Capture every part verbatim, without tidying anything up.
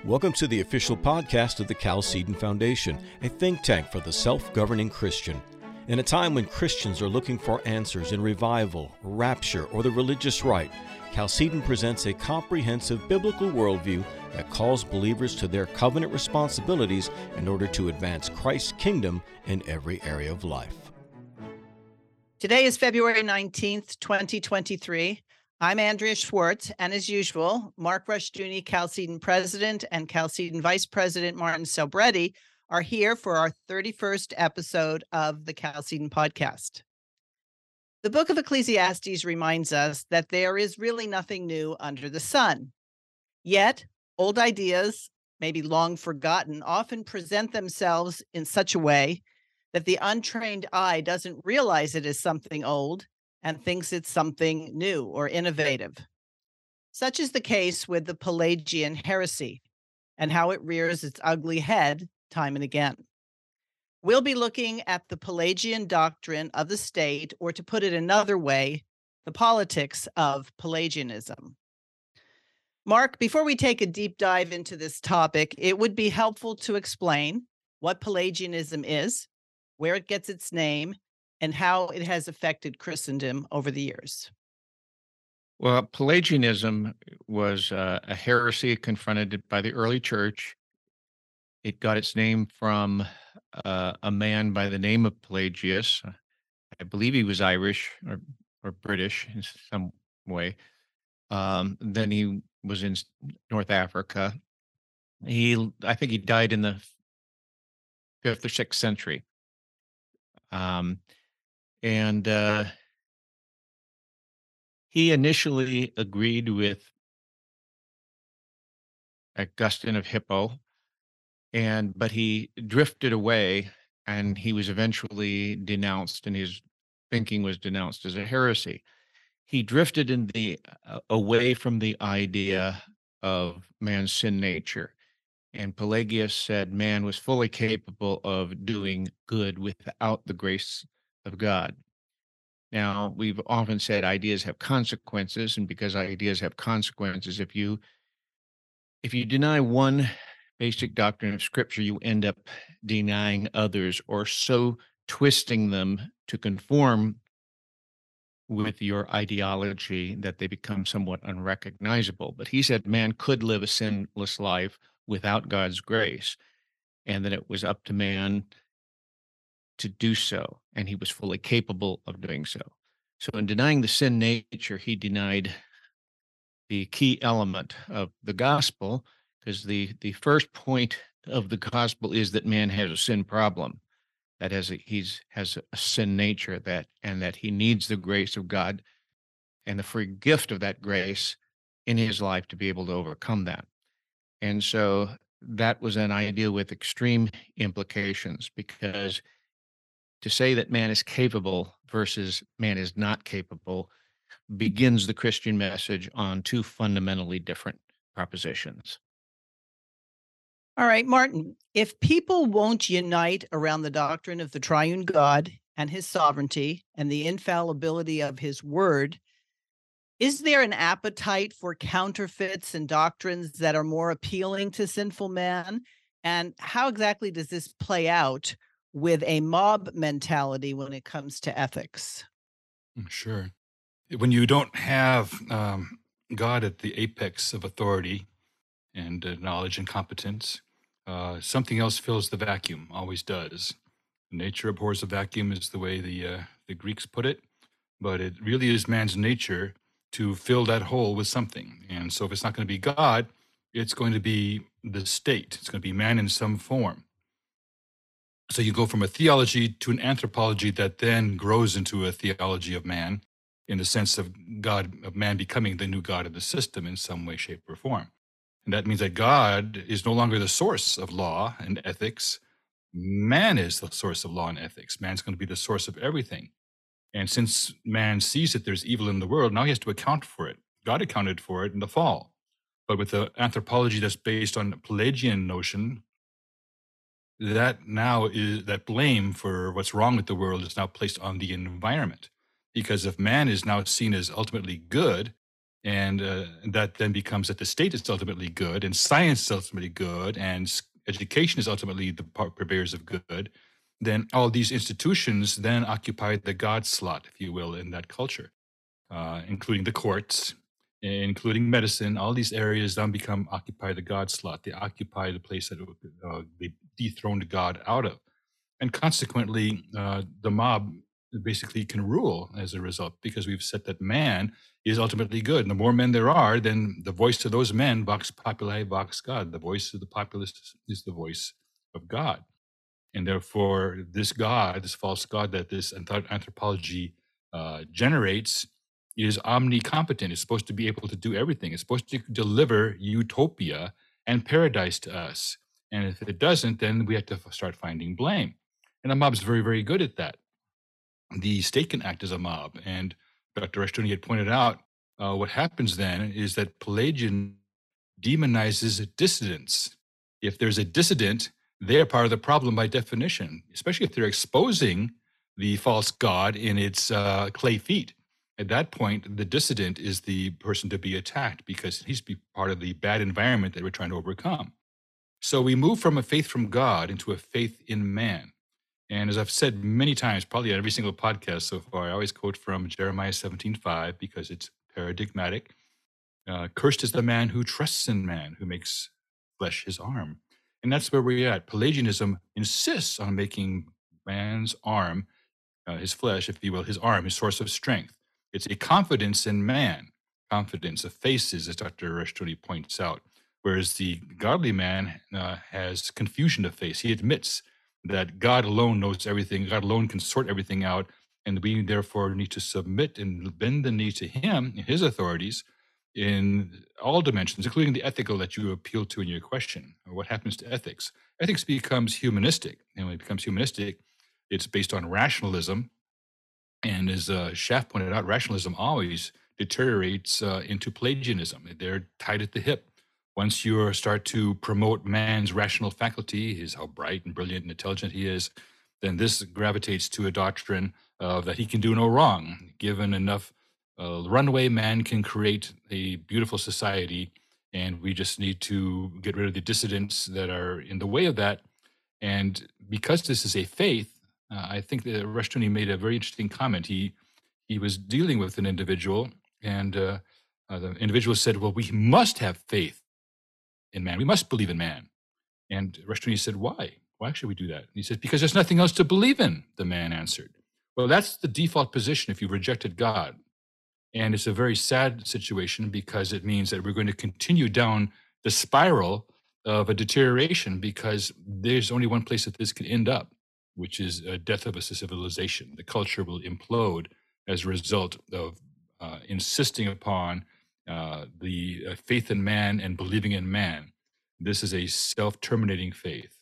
Welcome to the official podcast of the Chalcedon Foundation, a think tank for the self-governing Christian. In a time when Christians are looking for answers in revival, rapture, or the religious right, Chalcedon presents a comprehensive biblical worldview that calls believers to their covenant responsibilities in order to advance Christ's kingdom in every area of life. Today is February nineteenth, twenty twenty-three. I'm Andrea Schwartz, and as usual, Mark Rushdoony, Chalcedon President, and Chalcedon Vice President Martin Celebretti are here for our thirty-first episode of the Chalcedon Podcast. The book of Ecclesiastes reminds us that there is really nothing new under the sun. Yet, old ideas, maybe long forgotten, often present themselves in such a way that the untrained eye doesn't realize it is something old and thinks it's something new or innovative. Such is the case with the Pelagian heresy and how it rears its ugly head time and again. We'll be looking at the Pelagian doctrine of the state, or to put it another way, the politics of Pelagianism. Mark, before we take a deep dive into this topic, it would be helpful to explain what Pelagianism is, where it gets its name, and how it has affected Christendom over the years. Well, Pelagianism was uh, a heresy confronted by the early church. It got its name from uh, a man by the name of Pelagius. I believe he was Irish or, or British in some way. Um, then he was in North Africa. He, I think he died in the fifth or sixth century. Um, and uh, he initially agreed with Augustine of Hippo, and but he drifted away, and he was eventually denounced, and his thinking was denounced as a heresy. He drifted in the uh, away from the idea of man's sin nature, and Pelagius said man was fully capable of doing good without the grace of God. Now, we've often said ideas have consequences, and because ideas have consequences, if you if you deny one basic doctrine of Scripture, you end up denying others, or so twisting them to conform with your ideology that they become somewhat unrecognizable. But he said man could live a sinless life without God's grace, and that it was up to man to do so, and he was fully capable of doing so. So in denying the sin nature, he denied the key element of the gospel, because the, the first point of the gospel is that man has a sin problem, that has a, he's has a sin nature, that and that he needs the grace of God and the free gift of that grace in his life to be able to overcome that. And so that was an idea with extreme implications, because to say that man is capable versus man is not capable begins the Christian message on two fundamentally different propositions. All right, Martin, if people won't unite around the doctrine of the triune God and his sovereignty and the infallibility of his word, is there an appetite for counterfeits and doctrines that are more appealing to sinful man? And how exactly does this play out with a mob mentality when it comes to ethics? Sure. When you don't have um, God at the apex of authority and uh, knowledge and competence, uh, something else fills the vacuum, always does. Nature abhors a vacuum is the way the, uh, the Greeks put it, but it really is man's nature to fill that hole with something. And so if it's not going to be God, it's going to be the state. It's going to be man in some form. So you go from a theology to an anthropology that then grows into a theology of man, in the sense of God, of man becoming the new God of the system in some way, shape, or form. And that means that God is no longer the source of law and ethics. Man is the source of law and ethics. Man's going to be the source of everything. And since man sees that there's evil in the world, now he has to account for it. God accounted for it in the fall. But with the anthropology that's based on the Pelagian notion, that now is that blame for what's wrong with the world is now placed on the environment. Because if man is now seen as ultimately good, and uh, that then becomes that the state is ultimately good, and science is ultimately good, and s- education is ultimately the par- purveyors of good, then all these institutions then occupy the God slot, if you will, in that culture, uh, including the courts, including medicine. All these areas then become occupy the God slot. They occupy the place that uh, they dethroned God out of, and consequently, uh, the mob basically can rule as a result, because we've said that man is ultimately good. And the more men there are, then the voice of those men, vox populi, vox God. The voice of the populace is the voice of God. And therefore, this God, this false God that this anth- anthropology uh, generates, is omnicompetent. It's supposed to be able to do everything. It's supposed to deliver utopia and paradise to us. And if it doesn't, then we have to f- start finding blame. And the mob's very, very good at that. The state can act as a mob. And Doctor Rushdoony had pointed out uh, what happens then is that Pelagian demonizes dissidents. If there's a dissident, they're part of the problem by definition, especially if they're exposing the false god in its uh, clay feet. At that point, the dissident is the person to be attacked because he's be part of the bad environment that we're trying to overcome. So we move from a faith from God into a faith in man. And as I've said many times, probably on every single podcast so far, I always quote from Jeremiah seventeen five because it's paradigmatic. Uh, Cursed is the man who trusts in man, who makes flesh his arm. And that's where we're at. Pelagianism insists on making man's arm, uh, his flesh, if you will, his arm, his source of strength. It's a confidence in man, confidence of faces, as Doctor Rushdoony points out. Whereas the godly man uh, has confusion of face. He admits that God alone knows everything, God alone can sort everything out, and we therefore need to submit and bend the knee to him and his authorities in all dimensions, including the ethical that you appealed to in your question. Or what happens to ethics? Ethics becomes humanistic, and when it becomes humanistic, it's based on rationalism. And as uh, Schaff pointed out, rationalism always deteriorates uh, into Pelagianism. They're tied at the hip. Once you start to promote man's rational faculty, his how bright and brilliant and intelligent he is, then this gravitates to a doctrine uh, that he can do no wrong. Given enough uh, runway, man can create a beautiful society, and we just need to get rid of the dissidents that are in the way of that. And because this is a faith, uh, I think that Rushdoony made a very interesting comment. He he was dealing with an individual, and uh, uh, the individual said, "Well, we must have faith in man. We must believe in man." And Rushdoony said, "Why? Why should we do that?" And he said, "Because there's nothing else to believe in." The man answered. Well, that's the default position if you've rejected God. And it's a very sad situation because it means that we're going to continue down the spiral of a deterioration, because there's only one place that this can end up, which is a death of a civilization. The culture will implode as a result of uh, insisting upon uh, the uh, faith in man and believing in man. This is a self-terminating faith.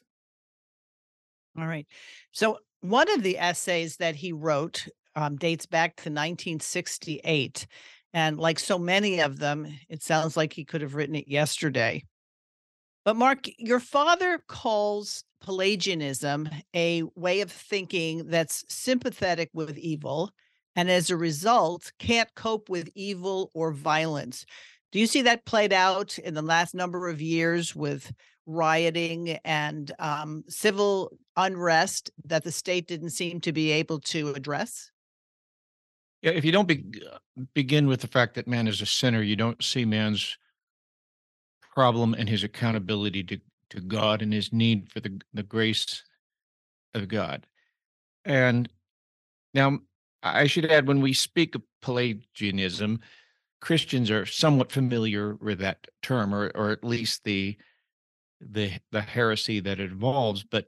All right. So one of the essays that he wrote um, dates back to nineteen sixty-eight. And like so many of them, it sounds like he could have written it yesterday. But Mark, your father calls Pelagianism a way of thinking that's sympathetic with evil, and as a result, can't cope with evil or violence. Do you see that played out in the last number of years with rioting and um, civil unrest that the state didn't seem to be able to address? Yeah, if you don't be, uh, begin with the fact that man is a sinner, you don't see man's problem and his accountability to, to God and his need for the, the grace of God. And now I should add, when we speak of Pelagianism, Christians are somewhat familiar with that term, or or at least the the the heresy that it involves. But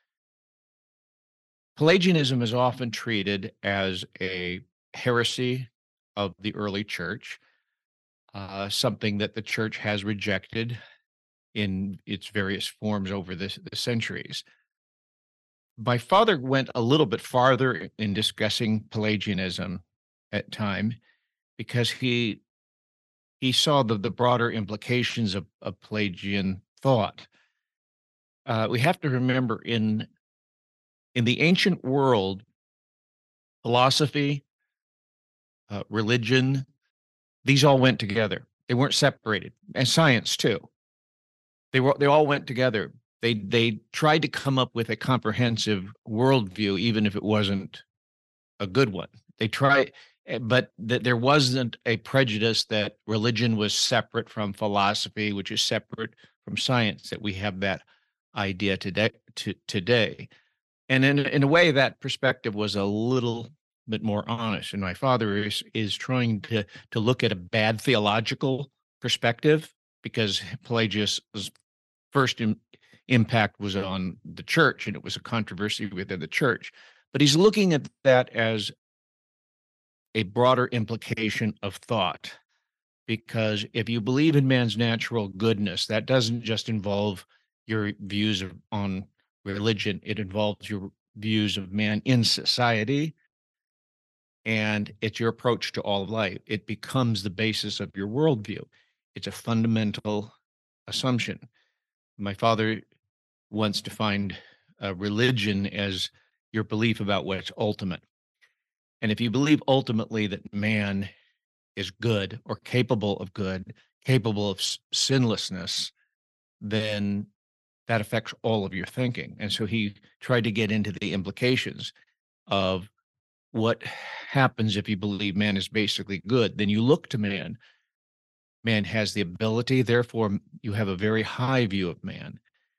Pelagianism is often treated as a heresy of the early church, uh, something that the church has rejected in its various forms over the, the centuries. My father went a little bit farther in discussing Pelagianism at time, because he he saw the, the broader implications of, of Pelagian thought. Uh, we have to remember, in in the ancient world, philosophy, uh, religion, these all went together. They weren't separated, and science too. They were they all went together. They they tried to come up with a comprehensive worldview, even if it wasn't a good one. They tried, eh, but that there wasn't a prejudice that religion was separate from philosophy, which is separate from science. That we have that idea today. To, today, and in in a way, that perspective was a little bit more honest. And my father is is trying to to look at a bad theological perspective, because Pelagius' first im- impact was on the church, and it was a controversy within the church. But he's looking at that as a broader implication of thought, because if you believe in man's natural goodness, that doesn't just involve your views of, on religion, it involves your views of man in society, and it's your approach to all of life. It becomes the basis of your worldview. It's a fundamental assumption. My father once defined uh, religion as your belief about what's ultimate. And if you believe ultimately that man is good or capable of good, capable of s- sinlessness, then that affects all of your thinking. And so he tried to get into the implications of what happens if you believe man is basically good. Then you look to man. Man has the ability, therefore, you have a very high view of man.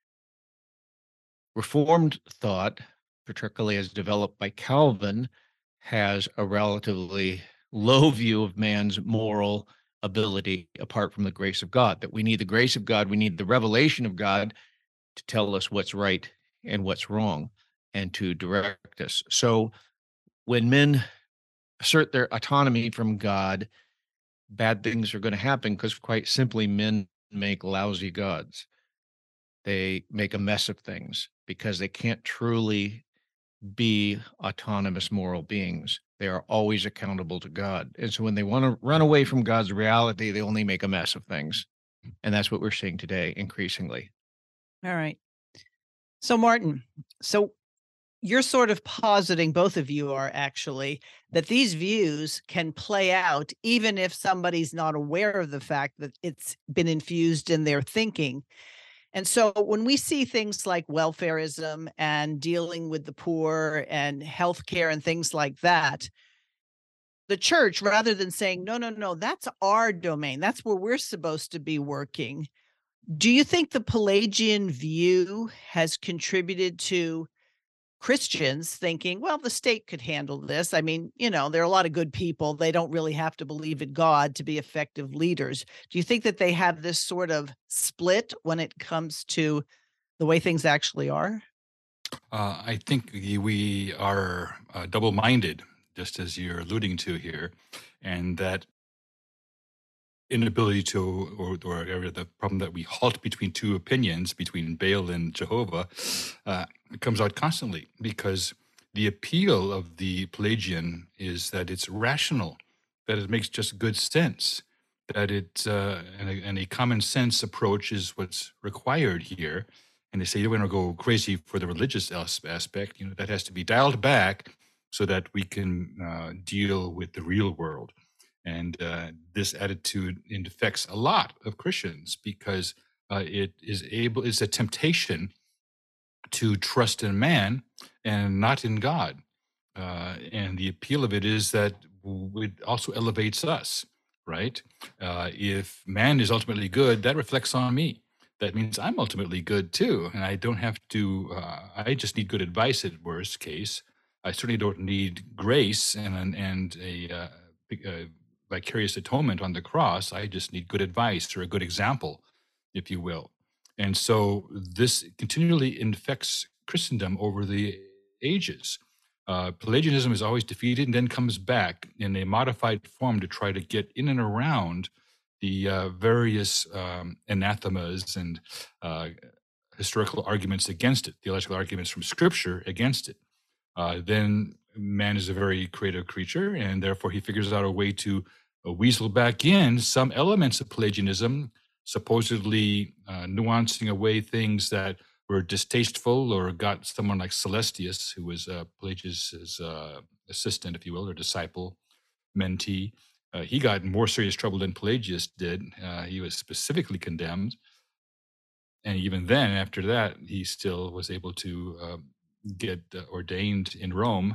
Reformed thought, particularly as developed by Calvin, has a relatively low view of man's moral ability apart from the grace of God. That we need the grace of God, we need the revelation of God to tell us what's right and what's wrong and to direct us. So when men assert their autonomy from God, bad things are going to happen, because quite simply, men make lousy gods. They make a mess of things because they can't truly be autonomous moral beings. They are always accountable to God. And so when they want to run away from God's reality, they only make a mess of things. And that's what we're seeing today increasingly. All right. So, Martin, so you're sort of positing, both of you are actually, that these views can play out even if somebody's not aware of the fact that it's been infused in their thinking. And so when we see things like welfarism and dealing with the poor and healthcare and things like that, the church, rather than saying, no, no, no, that's our domain, that's where we're supposed to be working. Do you think the Pelagian view has contributed to Christians thinking, well, the state could handle this? I mean, you know, there are a lot of good people. They don't really have to believe in God to be effective leaders. Do you think that they have this sort of split when it comes to the way things actually are? Uh, I think y- we are uh, double minded, just as you're alluding to here, and that inability to, or, or or the problem that we halt between two opinions, between Baal and Jehovah, uh, comes out constantly, because the appeal of the Pelagian is that it's rational, that it makes just good sense, that it uh, and, a, and a common sense approach is what's required here. And they say you don't want to go crazy for the religious as- aspect. You know, that has to be dialed back so that we can uh, deal with the real world. And uh, this attitude infects a lot of Christians, because uh, it is able, it's a temptation to trust in man and not in God. Uh, and the appeal of it is that w- it also elevates us, right? Uh, if man is ultimately good, that reflects on me. That means I'm ultimately good too. And I don't have to, uh, I just need good advice at worst case. I certainly don't need grace and, and a, uh, big, uh, vicarious atonement on the cross. I just need good advice, or a good example, if you will. And so this continually infects Christendom over the ages. Uh, Pelagianism is always defeated and then comes back in a modified form to try to get in and around the uh, various um, anathemas and uh, historical arguments against it, theological arguments from Scripture against it. Uh, then man is a very creative creature, and therefore he figures out a way to uh, weasel back in some elements of Pelagianism, supposedly uh, nuancing away things that were distasteful, or got someone like Celestius, who was uh, Pelagius' uh, assistant, if you will, or disciple, mentee, Uh, he got in more serious trouble than Pelagius did. Uh, he was specifically condemned. And even then, after that, he still was able to uh, get uh, ordained in Rome.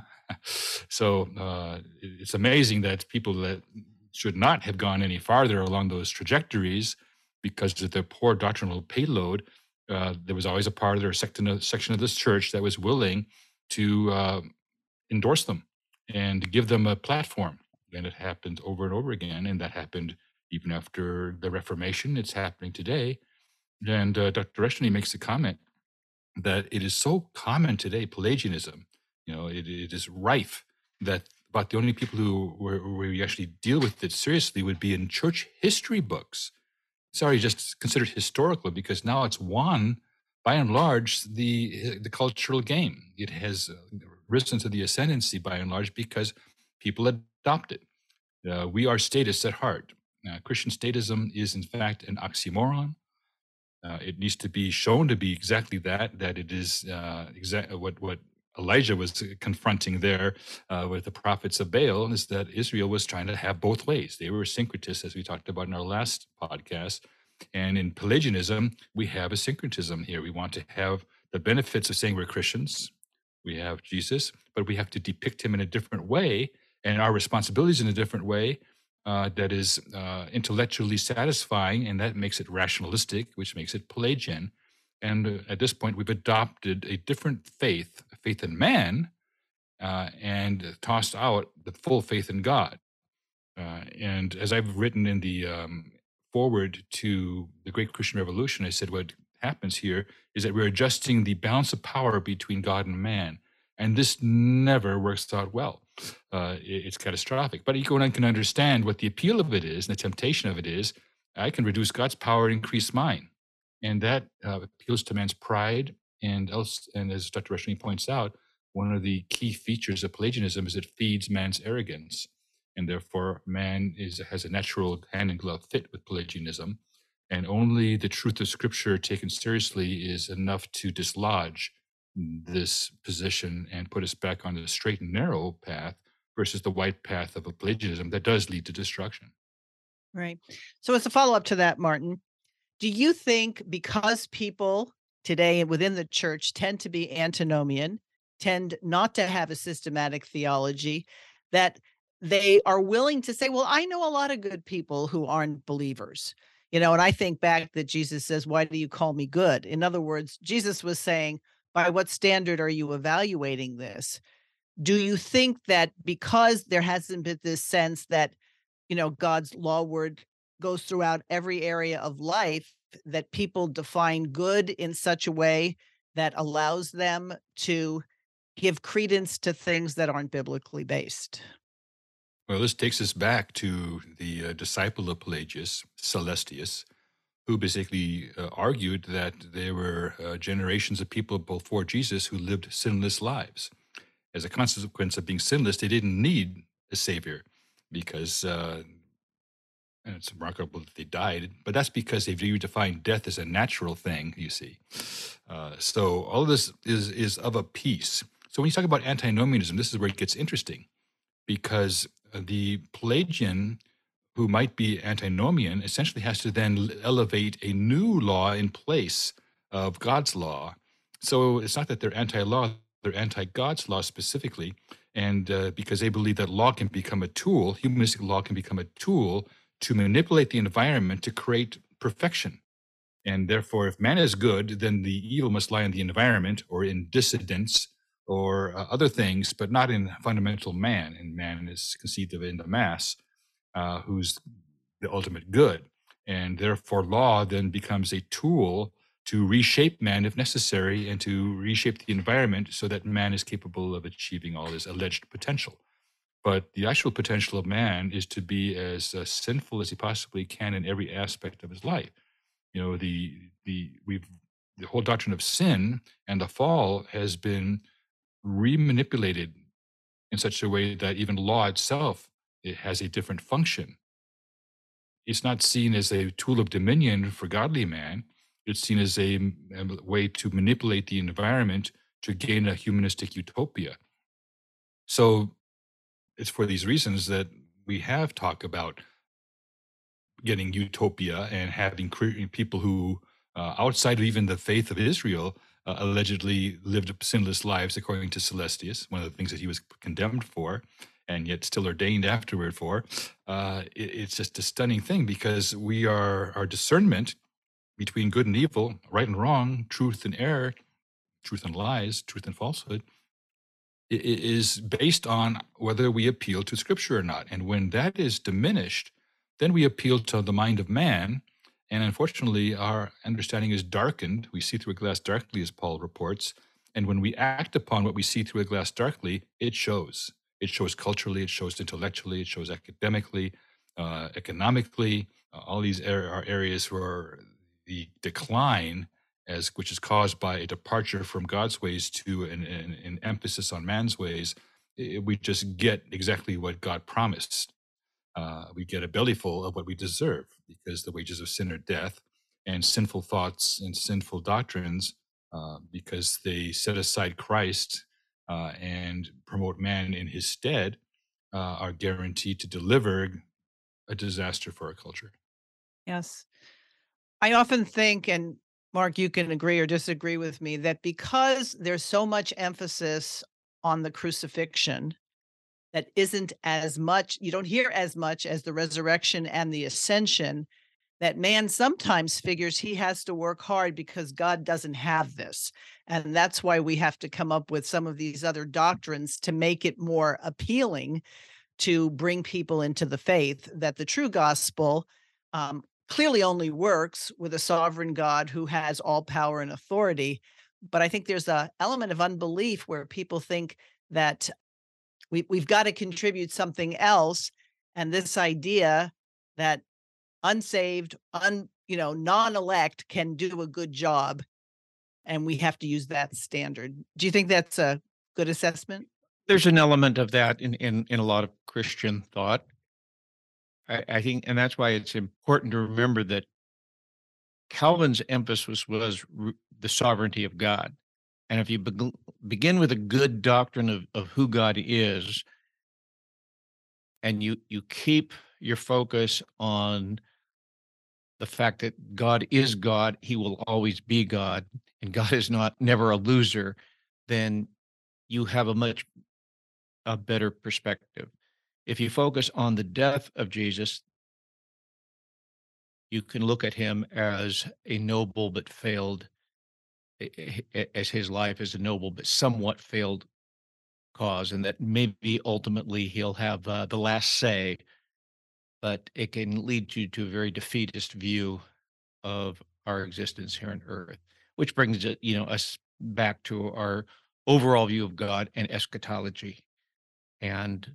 So uh, it- it's amazing that people that should not have gone any farther along those trajectories because of their poor doctrinal payload, uh, there was always a part of their section of, section of this church that was willing to uh, endorse them and give them a platform. And it happened over and over again. And that happened even after the Reformation. It's happening today. And uh, Doctor Reshny makes the comment that it is so common today, Pelagianism, you know, it, it is rife, that about the only people who where, where we actually deal with it seriously would be in church history books. It's already just considered historical because now it's won, by and large, the the cultural game. It has uh, risen to the ascendancy by and large because people adopt it. Uh, we are statists at heart. Uh, Christian statism is, in fact, an oxymoron. Uh, it needs to be shown to be exactly that, that it is uh, exact what what Elijah was confronting there uh, with the prophets of Baal, is that Israel was trying to have both ways. They were syncretists, as we talked about in our last podcast. And in Pelagianism, we have a syncretism here. We want to have the benefits of saying we're Christians. We have Jesus, but we have to depict him in a different way, and our responsibilities in a different way uh, that is uh, intellectually satisfying, and that makes it rationalistic, which makes it Pelagian. And uh, at this point, we've adopted a different faith, a faith in man, uh, and tossed out the full faith in God. Uh, and as I've written in the um, forward to the Great Christian Revolution, I said what happens here is that we're adjusting the balance of power between God and man. And this never works out well. Uh, it- it's catastrophic. But anyone can understand what the appeal of it is and the temptation of it is. I can reduce God's power and increase mine. And that uh, appeals to man's pride. And else, and as Doctor Reshny points out, one of the key features of Pelagianism is it feeds man's arrogance. And therefore, man is has a natural hand in glove fit with Pelagianism. And only the truth of Scripture taken seriously is enough to dislodge this position and put us back on the straight and narrow path versus the white path of a Pelagianism that does lead to destruction. Right. So as a follow-up to that, Martin, do you think because people today within the church tend to be antinomian, tend not to have a systematic theology, that they are willing to say, well, I know a lot of good people who aren't believers. You know, and I think back that Jesus says, why do you call me good? In other words, Jesus was saying, by what standard are you evaluating this? Do you think that because there hasn't been this sense that, you know, God's law word goes throughout every area of life, that people define good in such a way that allows them to give credence to things that aren't biblically based? Well, this takes us back to the uh, disciple of Pelagius, Celestius, who basically uh, argued that there were uh, generations of people before Jesus who lived sinless lives. As a consequence of being sinless, they didn't need a savior because uh, and it's remarkable that they died, but that's because they redefined death as a natural thing, you see. Uh, so all of this is is of a piece. So when you talk about antinomianism, this is where it gets interesting, because uh, the Pelagian who might be antinomian essentially has to then l- elevate a new law in place of God's law. So it's not that they're anti-law, they're anti-God's law specifically, and uh, because they believe that law can become a tool, humanistic law can become a tool to manipulate the environment to create perfection. And therefore, if man is good, then the evil must lie in the environment or in dissidence or uh, other things, but not in fundamental man. And man is conceived of in the mass, uh, who's the ultimate good. And therefore, law then becomes a tool to reshape man if necessary and to reshape the environment so that man is capable of achieving all his alleged potential. But the actual potential of man is to be as uh, sinful as he possibly can in every aspect of his life. You know, the the we've the whole doctrine of sin and the fall has been remanipulated in such a way that even law itself, it has a different function. It's not seen as a tool of dominion for godly man. It's seen as a, a way to manipulate the environment to gain a humanistic utopia. So it's for these reasons that we have talk about getting utopia and having cre- people who, uh, outside of even the faith of Israel, uh, allegedly lived sinless lives according to Celestius, one of the things that he was condemned for, and yet still ordained afterward for. Uh, it- it's just a stunning thing because we are our discernment between good and evil, right and wrong, truth and error, truth and lies, truth and falsehood, i- i- is based on whether we appeal to Scripture or not. And when that is diminished, then we appeal to the mind of man. And unfortunately, our understanding is darkened. We see through a glass darkly, as Paul reports. And when we act upon what we see through a glass darkly, it shows. It shows culturally, it shows intellectually, it shows academically, uh, economically. Uh, all these are, are areas where the decline, as which is caused by a departure from God's ways to an, an, an emphasis on man's ways, i- we just get exactly what God promised. Uh, we get a bellyful of what we deserve because the wages of sin are death, and sinful thoughts and sinful doctrines, uh, because they set aside Christ uh, and promote man in his stead, uh, are guaranteed to deliver a disaster for our culture. Yes. I often think, and Mark, you can agree or disagree with me, that because there's so much emphasis on the crucifixion, that isn't as much, you don't hear as much as the resurrection and the ascension, that man sometimes figures he has to work hard because God doesn't have this. And that's why we have to come up with some of these other doctrines to make it more appealing to bring people into the faith, that the true gospel um, clearly only works with a sovereign God who has all power and authority. But I think there's a element of unbelief where people think that we, we've got to contribute something else. And this idea that unsaved, un, you know, non-elect can do a good job, and we have to use that standard. Do you think that's a good assessment? There's an element of that in in in a lot of Christian thought. I, I think, and that's why it's important to remember that Calvin's emphasis was r- the sovereignty of God. And if you beg- begin with a good doctrine of, of who God is, and you you keep your focus on the fact that God is God, He will always be God, and God is not never a loser, then you have a much a better perspective. If you focus on the death of Jesus, you can look at him as a noble but failed, a- a- as his life is a noble but somewhat failed cause, and that maybe ultimately he'll have uh, the last say, but it can lead you to a very defeatist view of our existence here on earth, which brings it, you know, us back to our overall view of God and eschatology. And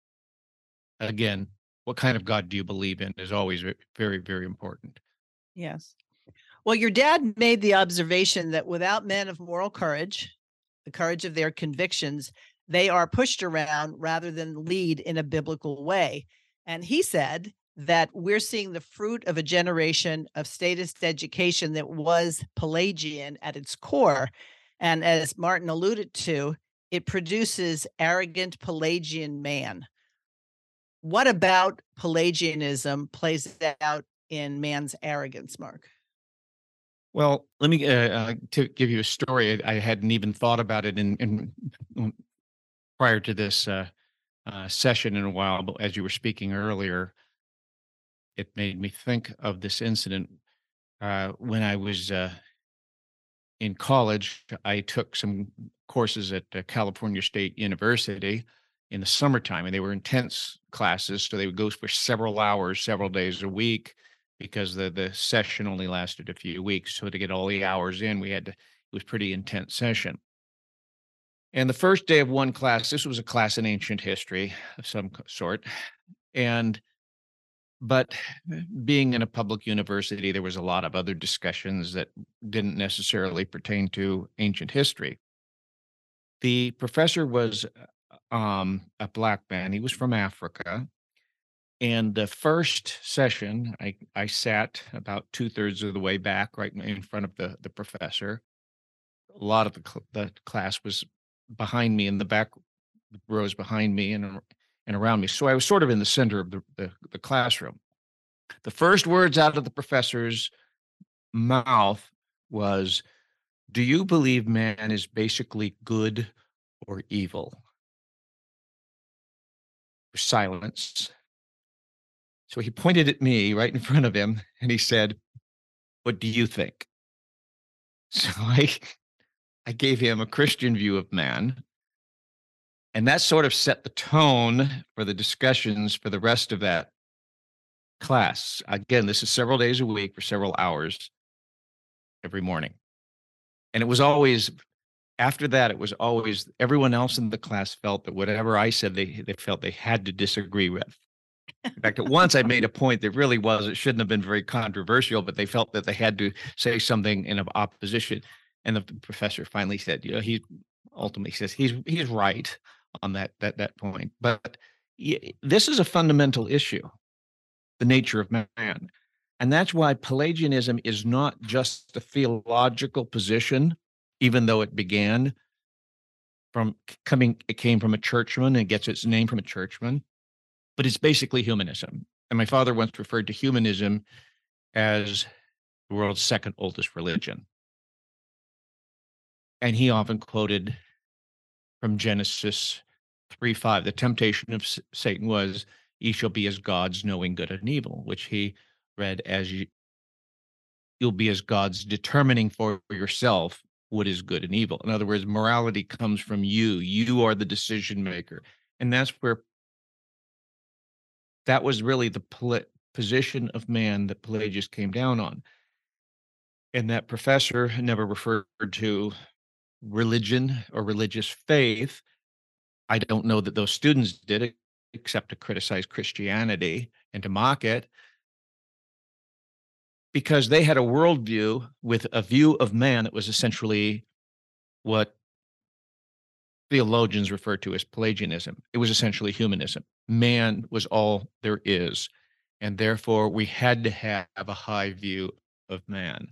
again, what kind of God do you believe in is always ve- very, very important. Yes. Well, your dad made the observation that without men of moral courage, the courage of their convictions, they are pushed around rather than lead in a biblical way. And he said that we're seeing the fruit of a generation of statist education that was Pelagian at its core. And as Martin alluded to, it produces arrogant Pelagian man. What about Pelagianism plays out in man's arrogance, Mark? Well, let me uh, uh, to give you a story. I I hadn't even thought about it in, in mm, prior to this uh, uh, session in a while, but as you were speaking earlier, it made me think of this incident uh, when I was uh, in college. I took some courses at uh, California State University in the summertime, and they were intense classes. So they would go for several hours, several days a week, because the the session only lasted a few weeks. So to get all the hours in, we had to. It was pretty intense session. And the first day of one class, this was a class in ancient history of some c- sort, and but being in a public university, there was a lot of other discussions that didn't necessarily pertain to ancient history. The professor was uh, um, a black man. He was from Africa. And the first session, I, I sat about two thirds of the way back, right in in front of the, the professor. A lot of the, cl- the class was behind me in the back rows behind me. And, and around me. So I was sort of in the center of the, the, the classroom. The first words out of the professor's mouth was, "Do you believe man is basically good or evil?" Silence. So he pointed at me right in front of him and he said, "What do you think?" So I, I gave him a Christian view of man. And that sort of set the tone for the discussions for the rest of that class. Again, this is several days a week for several hours every morning. And it was always, after that, it was always everyone else in the class felt that whatever I said, they, they felt they had to disagree with. In fact, at once I made a point that really was, it shouldn't have been very controversial, but they felt that they had to say something in opposition. And the professor finally said, you know, he ultimately says he's he's right on that that that point. But this is a fundamental issue, the nature of man. And that's why Pelagianism is not just a theological position, even though it began from coming, it came from a churchman and gets its name from a churchman, but it's basically humanism. And my father once referred to humanism as the world's second oldest religion. And he often quoted from Genesis three five, the temptation of Satan was, "Ye shall be as gods, knowing good and evil," which he read as, you, "You'll be as gods, determining for yourself what is good and evil." In other words, morality comes from you. You are the decision maker. And that's where, that was really the position of man that Pelagius came down on. And that professor never referred to religion or religious faith. I don't know that those students did it, except to criticize Christianity and to mock it, because they had a worldview with a view of man that was essentially what theologians refer to as Pelagianism. It was essentially humanism. Man was all there is, and therefore we had to have a high view of man.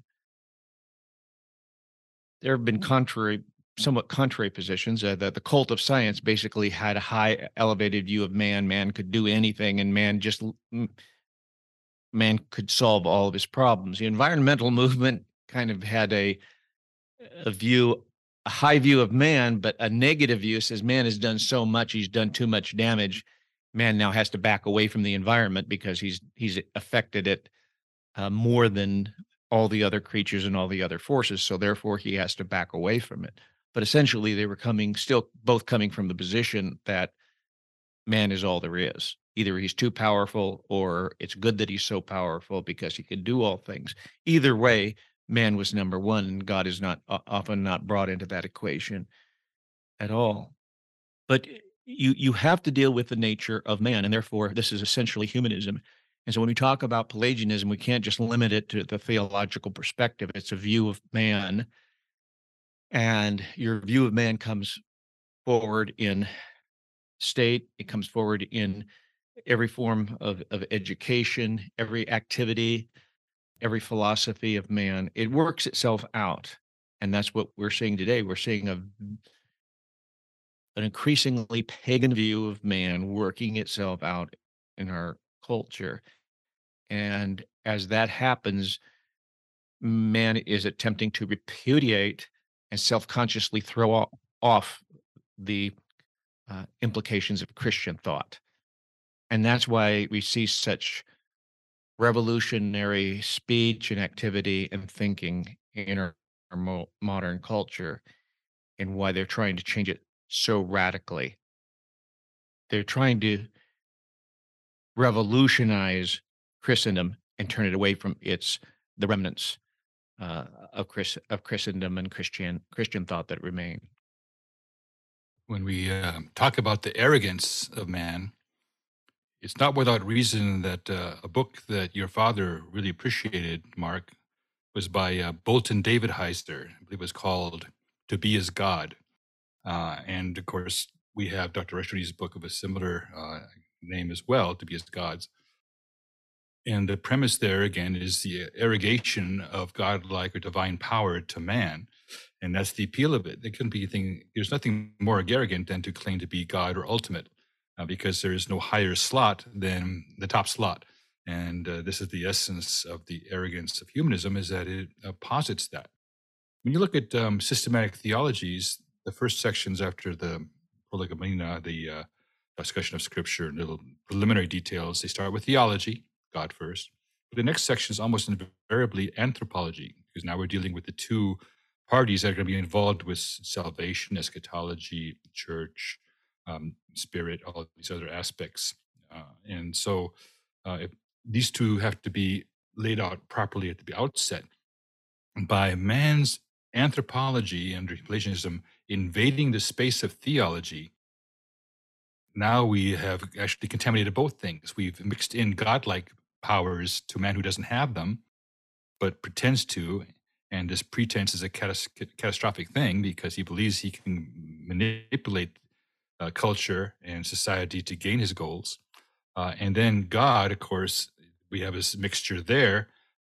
There have been contrary, somewhat contrary positions. Uh, that the cult of science basically had a high elevated view of man. Man could do anything, and man just man could solve all of his problems. The environmental movement kind of had a a view, a high view of man, but a negative view. Says man has done so much, he's done too much damage. Man now has to back away from the environment because he's he's affected it uh, more than all the other creatures and all the other forces. So therefore he has to back away from it. But essentially they were coming, still both coming from the position that man is all there is. Either he's too powerful, or it's good that he's so powerful because he can do all things. Either way, man was number one, and God is not uh, often not brought into that equation at all. But you you have to deal with the nature of man, and therefore this is essentially humanism. And so when we talk about Pelagianism, we can't just limit it to the theological perspective. It's a view of man, and your view of man comes forward in state. It comes forward in every form of, of education, every activity, every philosophy of man. It works itself out. And that's what we're seeing today. We're seeing a, an increasingly pagan view of man working itself out in our culture. And as that happens, man is attempting to repudiate and self-consciously throw off the uh, implications of Christian thought. And that's why we see such revolutionary speech and activity and thinking in our, our mo- modern culture, and why they're trying to change it so radically. They're trying to revolutionize Christendom and turn it away from its the remnants uh, of Chris of Christendom and Christian Christian thought that remain. When we uh, talk about the arrogance of man, it's not without reason that uh, a book that your father really appreciated, Mark, was by uh, Bolton David Heiser. I believe it was called "To Be as God." Uh, and of course, we have Doctor Rushdoony's book of a similar uh, name as well, "To Be as Gods." And the premise there, again, is the arrogation of godlike or divine power to man. And that's the appeal of it. There couldn't be anything, there's nothing more arrogant than to claim to be God or ultimate. uh, because there is no higher slot than the top slot. And uh, this is the essence of the arrogance of humanism, is that it uh, posits that. When you look at um, systematic theologies, the first sections after the prolegomena, the uh, discussion of scripture and little preliminary details, they start with theology, God first. But the next section is almost invariably anthropology, because now we're dealing with the two parties that are going to be involved with salvation, eschatology, church, um, spirit, all of these other aspects. Uh, and so uh, if these two have to be laid out properly at the outset. By man's anthropology and Pelagianism invading the space of theology, now we have actually contaminated both things. We've mixed in godlike powers to man who doesn't have them, but pretends to. And this pretense is a catas- catastrophic thing, because he believes he can manipulate uh, culture and society to gain his goals. Uh, and then God, of course, we have this mixture there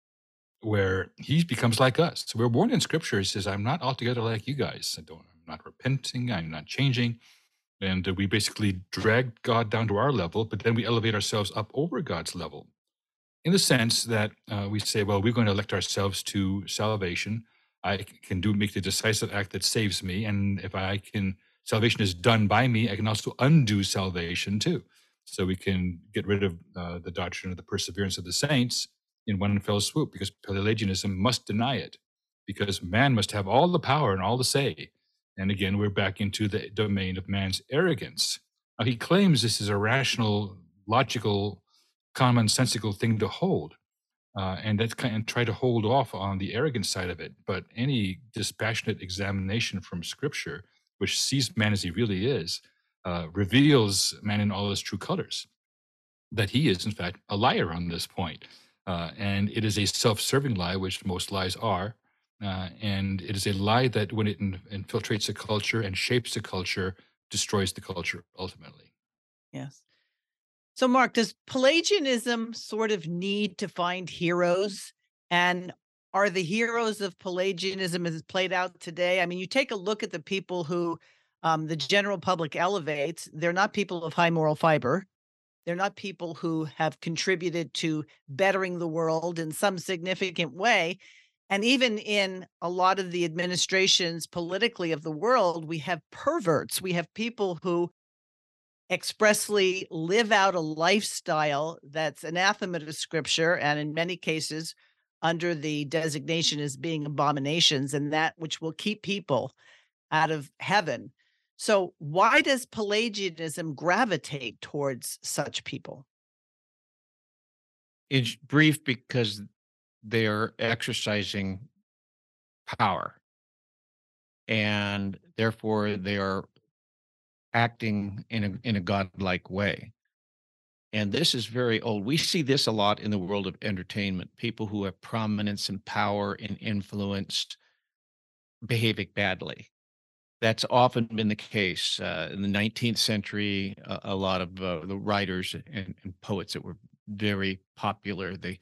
where he becomes like us. So we're warned in scripture. He says, I'm not altogether like you guys. I don't, I'm not repenting. I'm not changing. And uh, we basically drag God down to our level, but then we elevate ourselves up over God's level, in the sense that uh, we say, well, we're going to elect ourselves to salvation. I can do make the decisive act that saves me. And if I can, salvation is done by me, I can also undo salvation too. So we can get rid of uh, the doctrine of the perseverance of the saints in one fell swoop, because Pelagianism must deny it, because man must have all the power and all the say. And again, we're back into the domain of man's arrogance. Now, he claims this is a rational, logical, commonsensical thing to hold, uh, and that's kind of try to hold off on the arrogant side of it. But any dispassionate examination from Scripture, which sees man as he really is, uh, reveals man in all his true colors. That he is, in fact, a liar on this point, uh, and it is a self-serving lie, which most lies are. Uh, and it is a lie that, when it in- infiltrates a culture and shapes a culture, destroys the culture ultimately. Yes. So, Mark, does Pelagianism sort of need to find heroes? And are the heroes of Pelagianism as played out today? I mean, you take a look at the people who um, the general public elevates, they're not people of high moral fiber. They're not people who have contributed to bettering the world in some significant way. And even in a lot of the administrations politically of the world, we have perverts. We have people who expressly live out a lifestyle that's anathema to scripture, and in many cases under the designation as being abominations, and that which will keep people out of heaven. So why does Pelagianism gravitate towards such people? It's brief because they're exercising power, and therefore they are acting in a in a godlike way. And this is very old. We see this a lot in the world of entertainment. People who have prominence and power and influence behaving badly. That's often been the case uh, in the nineteenth century. A, a lot of uh, the writers and, and poets that were very popular, they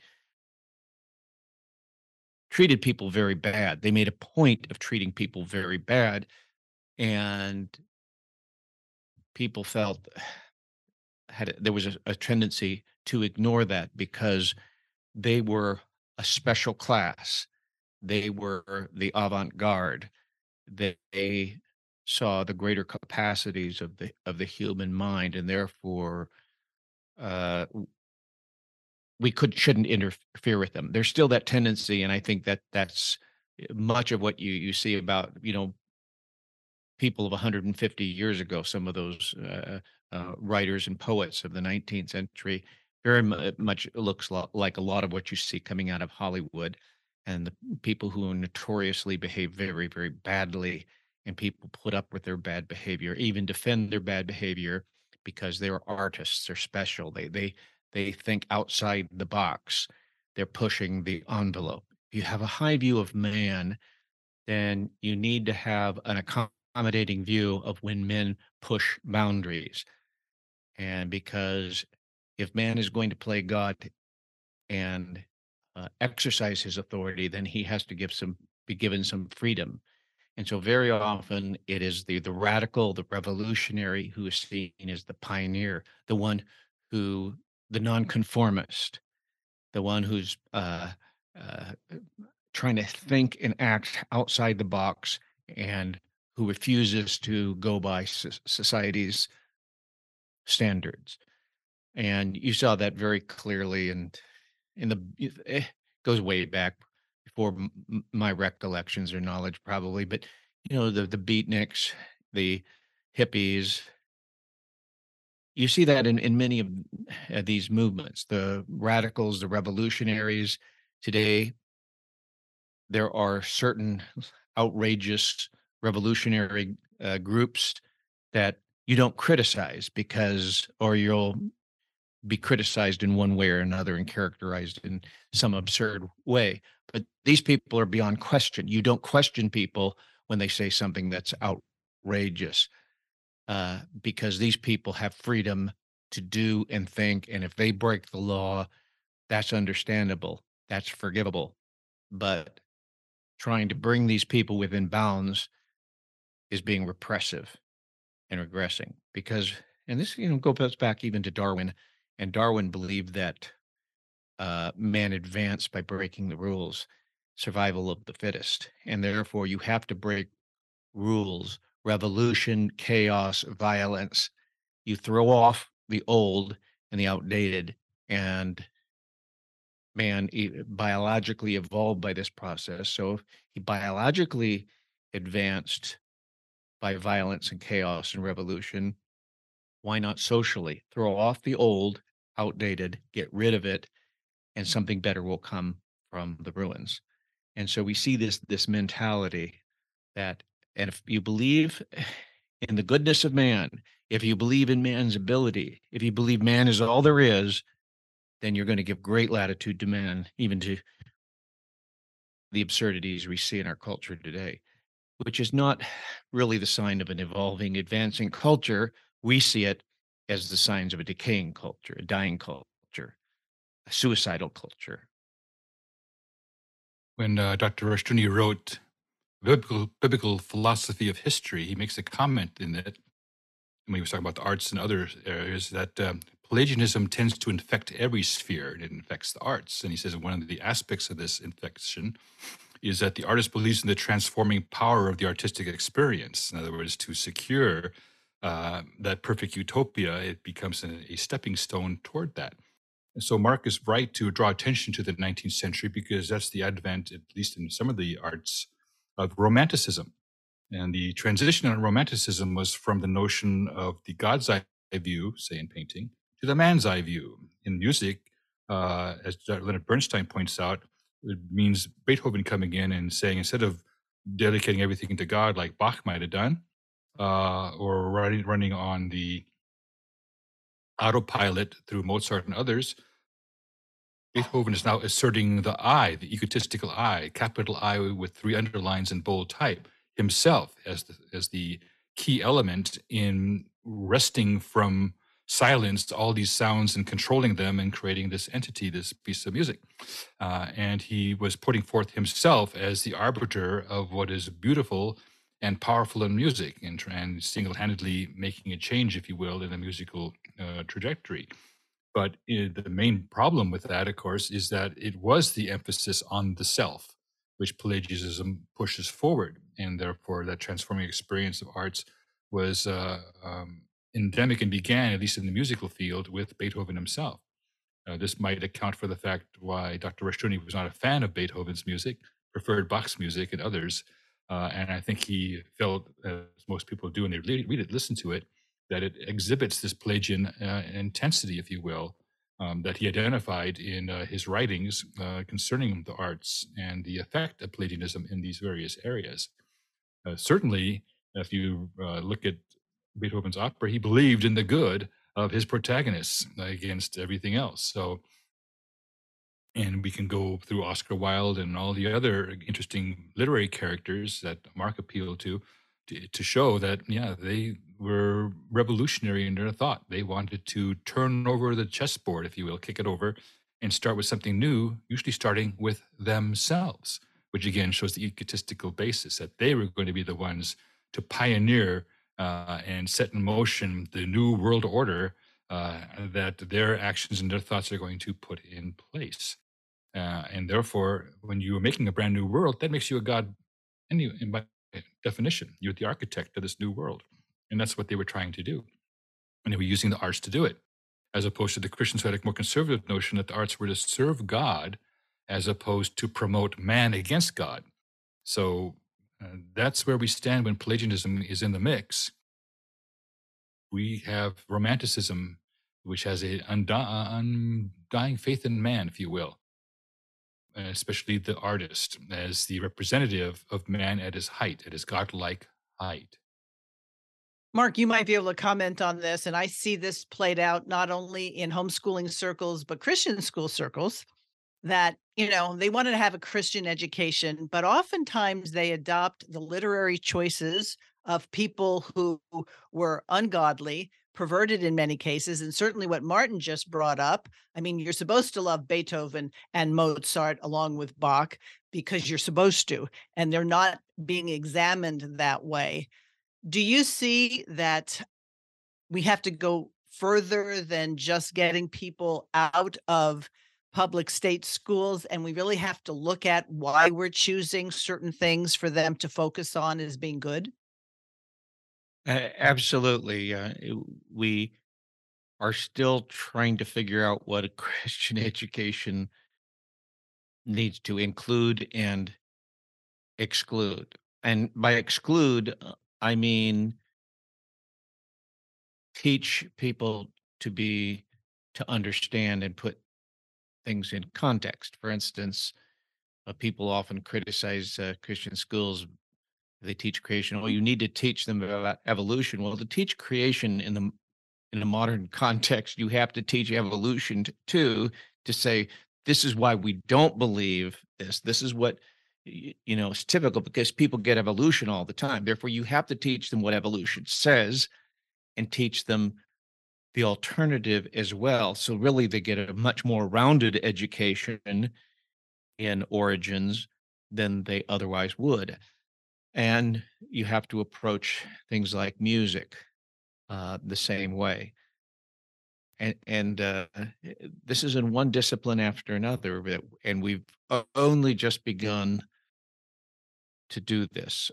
treated people very bad. They made a point of treating people very bad, and people felt had there was a, a tendency to ignore that because they were a special class. They were the avant-garde. They saw the greater capacities of the of the human mind, and therefore uh, w- we could shouldn't interfere with them. There's still that tendency, and I think that that's uh, much of what you you see about you know people of one hundred fifty years ago. Some of those uh, uh, writers and poets of the nineteenth century very mu- much looks lo- like a lot of what you see coming out of Hollywood, and the people who notoriously behave very very badly, and people put up with their bad behavior, even defend their bad behavior because they're artists, they're special, they they they think outside the box, they're pushing the envelope. If you have a high view of man, then you need to have an accommodating view of when men push boundaries. And because if man is going to play God and uh, exercise his authority, then he has to give some be given some freedom. And so very often it is the the radical, the revolutionary who is seen as the pioneer, the one who, the nonconformist, the one who's uh, uh, trying to think and act outside the box, and who refuses to go by s- society's standards. And you saw that very clearly, and in the it goes way back before m- m- my recollections or knowledge, probably. But you know, the the beatniks, the hippies, you see that in in many of uh, these movements, the radicals, the revolutionaries. Today, there are certain outrageous revolutionary uh, groups that you don't criticize, because, or you'll be criticized in one way or another and characterized in some absurd way. But these people are beyond question. You don't question people when they say something that's outrageous, uh, because these people have freedom to do and think. And if they break the law, that's understandable, that's forgivable. But trying to bring these people within bounds is being repressive and regressing, because, and this, you know, goes back even to Darwin. And Darwin believed that uh, man advanced by breaking the rules, survival of the fittest. And therefore, you have to break rules, revolution, chaos, violence. You throw off the old and the outdated, and man e- biologically evolved by this process. So if he biologically advanced by violence and chaos and revolution, why not socially? Throw off the old, outdated, get rid of it, and something better will come from the ruins. And so we see this this mentality that, and if you believe in the goodness of man, if you believe in man's ability, if you believe man is all there is, then you're going to give great latitude to man, even to the absurdities we see in our culture today, which is not really the sign of an evolving, advancing culture. We see it as the signs of a decaying culture, a dying culture, a suicidal culture. When uh, Doctor Rushdoony wrote biblical, biblical philosophy of history, he makes a comment in it when he was talking about the arts and other areas that um, Pelagianism tends to infect every sphere, and it infects the arts. And he says one of the aspects of this infection is that the artist believes in the transforming power of the artistic experience. In other words, to secure uh, that perfect utopia, it becomes a, a stepping stone toward that. And so Mark is right to draw attention to the nineteenth century, because that's the advent, at least in some of the arts, of Romanticism. And the transition in Romanticism was from the notion of the God's eye view, say in painting, to the man's eye view. In music, uh, as Leonard Bernstein points out, it means Beethoven coming in and saying, instead of dedicating everything to God like Bach might have done, uh, or running, running on the autopilot through Mozart and others, Beethoven is now asserting the I, the egotistical I, capital I with three underlines in bold type, himself as the, as the key element in wresting from silence all these sounds and controlling them and creating this entity, this piece of music. Uh, and he was putting forth himself as the arbiter of what is beautiful and powerful in music, and, and single-handedly making a change, if you will, in the musical uh, trajectory. But uh, the main problem with that, of course, is that it was the emphasis on the self, which Pelagianism pushes forward. And therefore, that transforming experience of arts was uh, um, endemic and began, at least in the musical field, with Beethoven himself. Uh, this might account for the fact why Doctor Rushdoony was not a fan of Beethoven's music, preferred Bach's music and others. Uh, and I think he felt, as most people do when they read read it, listen to it, that it exhibits this Pelagian uh, intensity, if you will, um, that he identified in uh, his writings uh, concerning the arts and the effect of Pelagianism in these various areas. Uh, certainly, if you uh, look at Beethoven's opera, he believed in the good of his protagonists against everything else. So, and we can go through Oscar Wilde and all the other interesting literary characters that Mark appealed to, to, to show that, yeah, they were revolutionary in their thought. They wanted to turn over the chessboard, if you will, kick it over and start with something new, usually starting with themselves, which again shows the egotistical basis that they were going to be the ones to pioneer uh, and set in motion the new world order uh, that their actions and their thoughts are going to put in place. Uh, and therefore, when you are making a brand new world, that makes you a god anyway, by definition. You're the architect of this new world. And that's what they were trying to do. And they were using the arts to do it, as opposed to the Christians who had a more conservative notion that the arts were to serve God as opposed to promote man against God. So uh, that's where we stand when Pelagianism is in the mix. We have Romanticism, which has a undi- undying faith in man, if you will, especially the artist as the representative of man at his height, at his godlike height. Mark, you might be able to comment on this, and I see this played out not only in homeschooling circles, but Christian school circles, that, you know, they wanted to have a Christian education, but oftentimes they adopt the literary choices of people who were ungodly, perverted in many cases, and certainly what Martin just brought up. I mean, you're supposed to love Beethoven and Mozart along with Bach because you're supposed to, and they're not being examined that way. Do you see that we have to go further than just getting people out of public state schools, and we really have to look at why we're choosing certain things for them to focus on as being good? Uh, absolutely. Uh, it- we are still trying to figure out what a Christian education needs to include and exclude. And by exclude, uh, I mean teach people to be to understand and put things in context. For instance, uh, people often criticize uh, Christian schools. They teach creation. Oh, you need to teach them about evolution. Well, to teach creation in the in a modern context, you have to teach evolution t- too, to say this is why we don't believe this. This is what y- you know is typical because people get evolution all the time. Therefore, you have to teach them what evolution says and teach them the alternative as well. So really, they get a much more rounded education in origins than they otherwise would. And you have to approach things like music uh, the same way. And and uh, this is in one discipline after another, that- and we've o- only just begun to do this.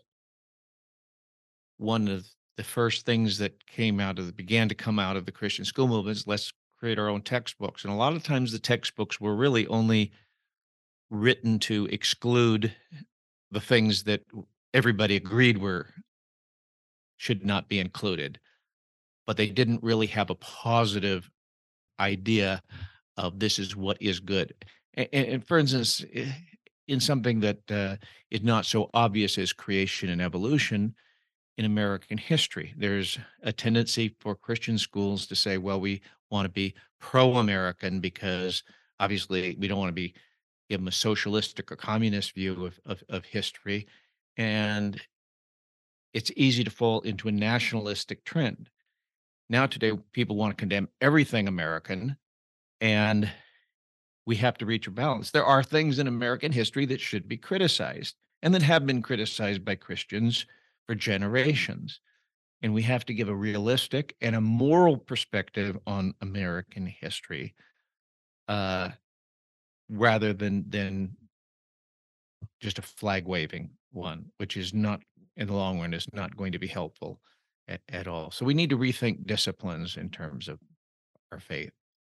One of the first things that came out of the began to come out of the Christian school movement is let's create our own textbooks. And a lot of times the textbooks were really only written to exclude the things that everybody agreed were should not be included, but they didn't really have a positive idea of this is what is good. And, and for instance, eh, in something that uh, is not so obvious as creation and evolution in American history, there's a tendency for Christian schools to say, well, we want to be pro-American because obviously we don't want to be give them a socialistic or communist view of, of, of history. And it's easy to fall into a nationalistic trend. Now, today, people want to condemn everything American, and we have to reach a balance. There are things in American history that should be criticized and that have been criticized by Christians for generations. And we have to give a realistic and a moral perspective on American history uh, rather than, than just a flag waving one, which is not, in the long run, is not going to be helpful at, at all. So we need to rethink disciplines in terms of our faith.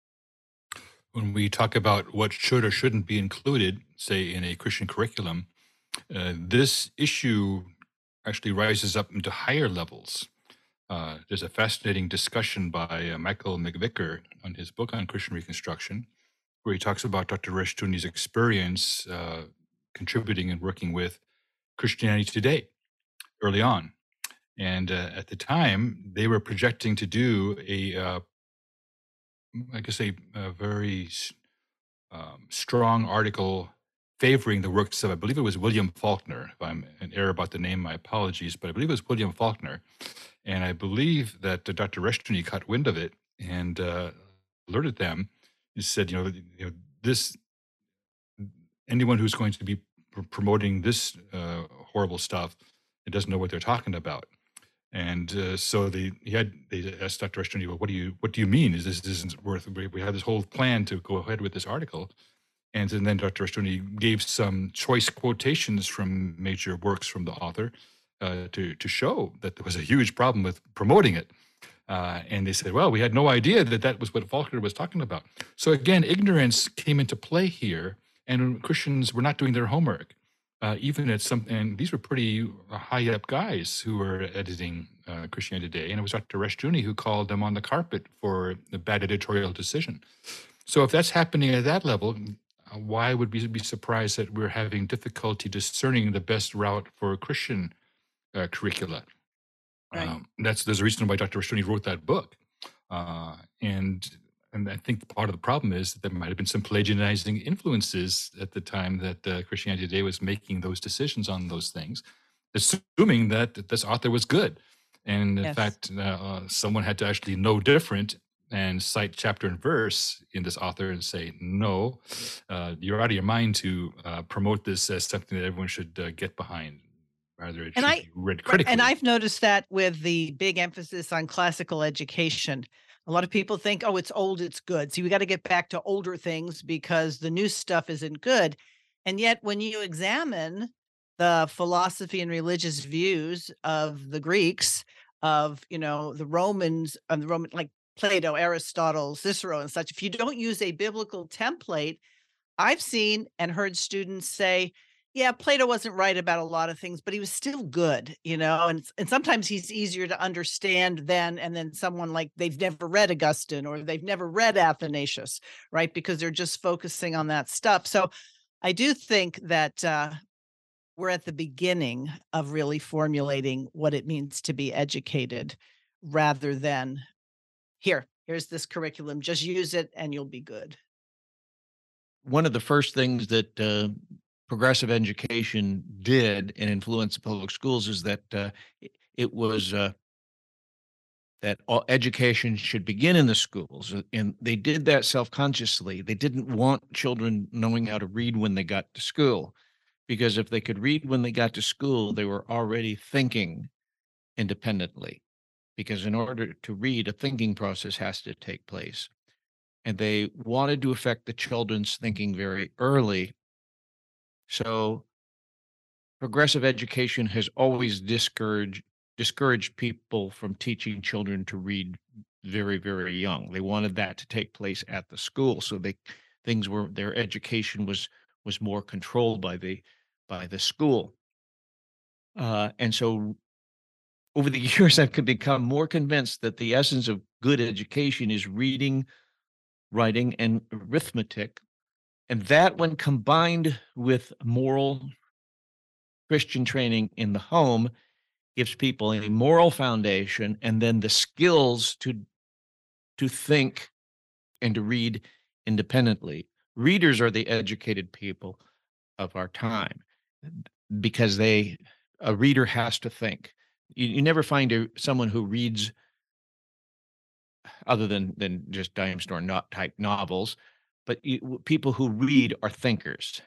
When we talk about what should or shouldn't be included, say in a Christian curriculum, uh, this issue actually rises up into higher levels. Uh, there's a fascinating discussion by uh, Michael McVicker on his book on Christian Reconstruction, where he talks about Doctor Rushdoony's experience uh, contributing and working with Christianity Today early on. And uh, at the time, they were projecting to do a, uh, I guess, a, a very um, strong article favoring the works of, I believe it was William Faulkner. If I'm in error about the name, my apologies, but I believe it was William Faulkner. And I believe that uh, Doctor Rushdoony caught wind of it and uh, alerted them. He said, you know, you know, this anyone who's going to be pr- promoting this uh, horrible stuff and doesn't know what they're talking about. And uh, so they he had they asked Doctor Rushdoony, well, what do you what do you mean? Is this, this isn't worth? We we had this whole plan to go ahead with this article, and then Doctor Rushdoony gave some choice quotations from major works from the author uh, to to show that there was a huge problem with promoting it. Uh, and they said, well, we had no idea that that was what Faulkner was talking about. So again, ignorance came into play here, and Christians were not doing their homework. Uh, even at some, and these were pretty high up guys who were editing uh, Christianity Today, and it was Doctor Rushdoony who called them on the carpet for a bad editorial decision. So if that's happening at that level, uh, why would we be surprised that we're having difficulty discerning the best route for Christian uh, curricula? Right. Um, that's there's a reason why Doctor Rushdoony wrote that book, uh, and and I think part of the problem is that there might have been some Pelagianizing influences at the time that uh, Christianity Today was making those decisions on those things, assuming that this author was good. And in Yes. fact, uh, someone had to actually know different and cite chapter and verse in this author and say, no, uh, you're out of your mind to uh, promote this as something that everyone should uh, get behind. Rather, it And should I- be read Right, critically. and I've noticed that with the big emphasis on classical education. A lot of people think, oh, it's old, it's good. See, we got to get back to older things because the new stuff isn't good. And yet, when you examine the philosophy and religious views of the Greeks, of, you know, the Romans, and the Roman, like Plato, Aristotle, Cicero, and such, if you don't use a biblical template, I've seen and heard students say, yeah, Plato wasn't right about a lot of things, but he was still good, you know, and, and sometimes he's easier to understand than, and then someone like they've never read Augustine or they've never read Athanasius, right? Because they're just focusing on that stuff. So I do think that uh, we're at the beginning of really formulating what it means to be educated rather than here, here's this curriculum, just use it and you'll be good. One of the first things that uh, progressive education did and influenced the public schools is that uh, it, it was uh, that all education should begin in the schools. uh, And they did that self-consciously. They didn't want children knowing how to read when they got to school, because if they could read when they got to school, they were already thinking independently. Because in order to read, a thinking process has to take place. And they wanted to affect the children's thinking very early. So progressive education has always discouraged discouraged people from teaching children to read very, very young. They wanted that to take place at the school, so they things were their education was was more controlled by the by the school. Uh, and so over the years, I've become more convinced that the essence of good education is reading, writing, and arithmetic. And that, when combined with moral Christian training in the home, gives people a moral foundation and then the skills to to think and to read independently. Readers are the educated people of our time because they a reader has to think. You, you never find a, someone who reads other than than just dime store not type novels, but you, people who read are thinkers,